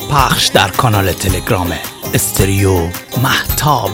پخش در کانال تلگرام استریو مهتاب.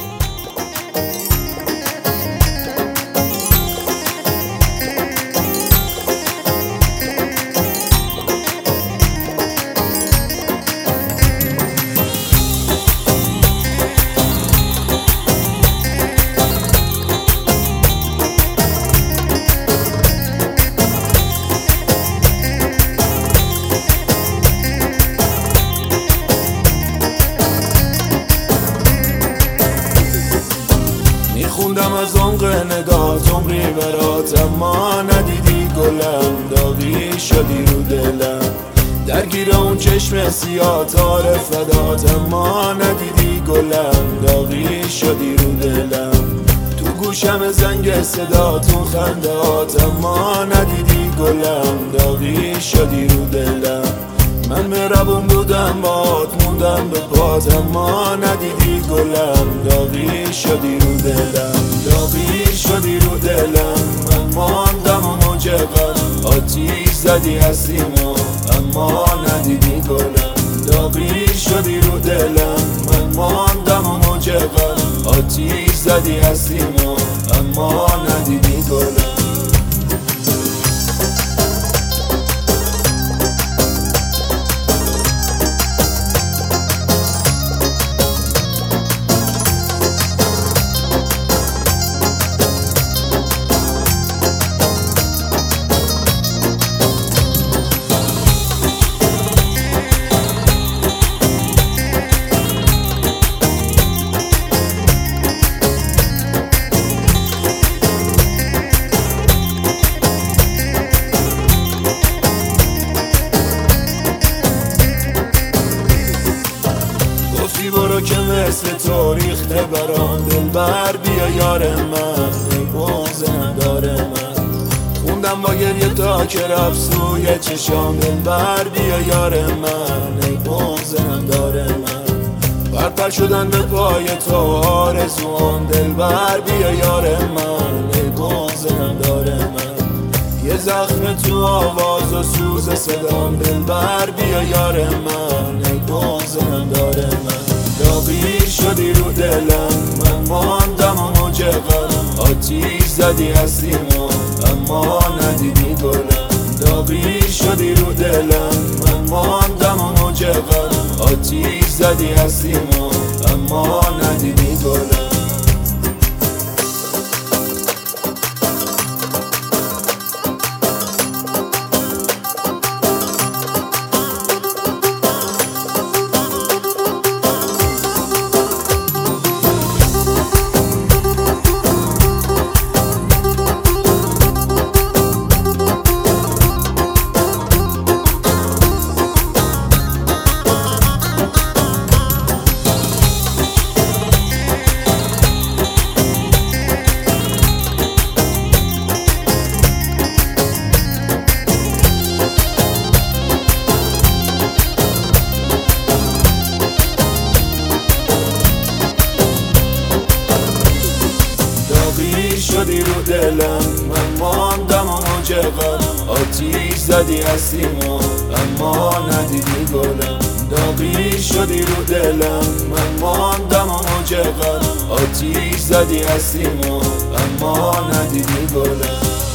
خوندم از عمق نگاه عمری برات، اما ندیدی گلم، داغی شدی رو دلم، درگیر اون چشم سیاه تار فدات، اما ندیدی گلم، داغی شدی رو دلم، تو گوشم زنگ صداتون خندات، اما ندیدی گلم، داغی شدی رو دلم، من مهربون بودم بات موندم به پات، اما ندیدی گلم، داغی شدی رو دلم، داغی شدی رو دلم، من ماندم و موج غم، آتیش زدی هستیمو اما ندیدی گلم، داغی شدی رو دلم، من ماندم و موج غم، آتیش زدی هستیمو اما ندیدی گلم. برو که مثل تو ریخته برام دلبر، بیا یار من، ای بغض نداره من، خوندم با گریه تا که رفت سوی چشام، دلبر بیا یار من، ای بغض نداره من، پرپر شدن به پای تو آرزوان، دلبر بیا یار من، ای بغض نداره من، یه زخم تو آواز و سوز صدام، دلبر بیا یار من، ای بغض نداره من، داغی شدی رو دلم، من ماندم و موج غم، آتیش زدی هستیمو اما ندیدی گلم، داغی شدی رو دلم، من ماندم و موج غم، آتیش زدی هستیمو اما ندیدی گلم. شدی رو دلم، من ماندم و موج غم، آتیش زدی هستیمو اما ندیدی گلم، داغی شدی رو دلم، من ماندم و موج غم، آتیش زدی هستیمو اما ندیدی گلم.